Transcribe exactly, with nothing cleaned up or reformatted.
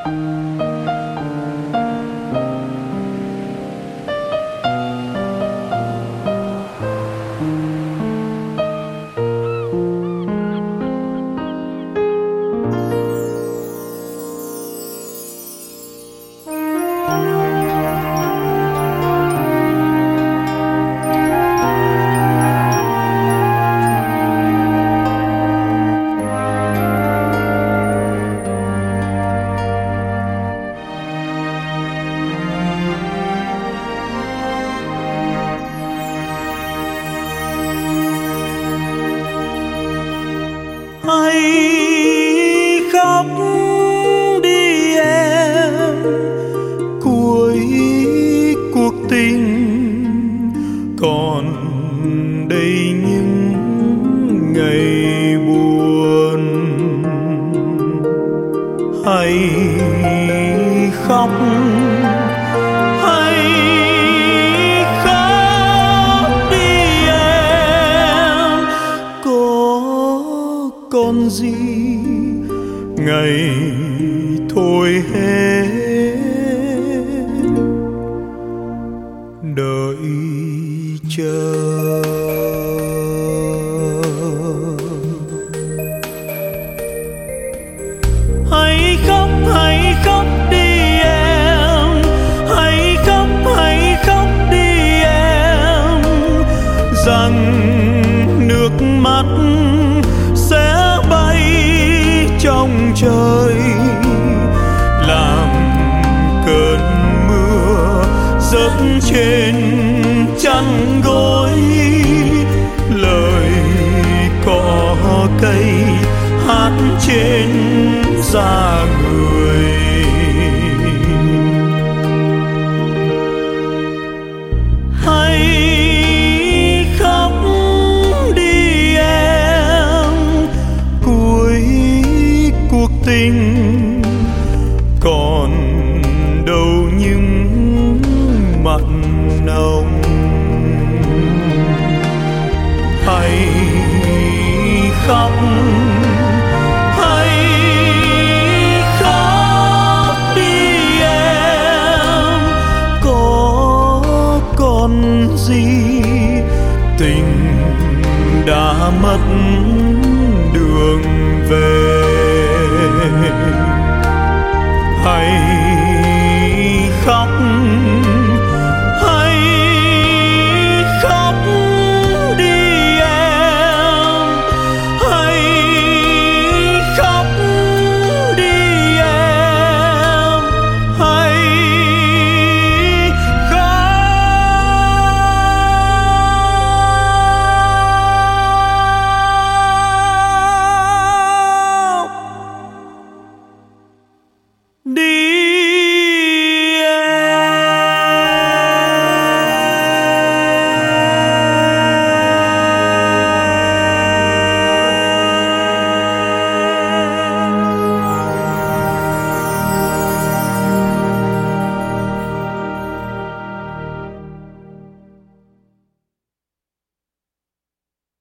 Hãy khóc đi em, cuối cuộc tình còn đây những ngày buồn. Hãy khóc, hãy khóc đi em, có còn gì ngày thôi hết đợi chờ. Hãy khóc, hãy khóc đi em, hãy khóc, hãy khóc đi em, rằng nước mắt sẽ bay trong trời, làm cơn mưa rớt trên chăn gối. Lời cỏ cây hát trên da người. Hãy khóc đi em, cuối cuộc tình còn đâu những mặn nồng. Hãy khóc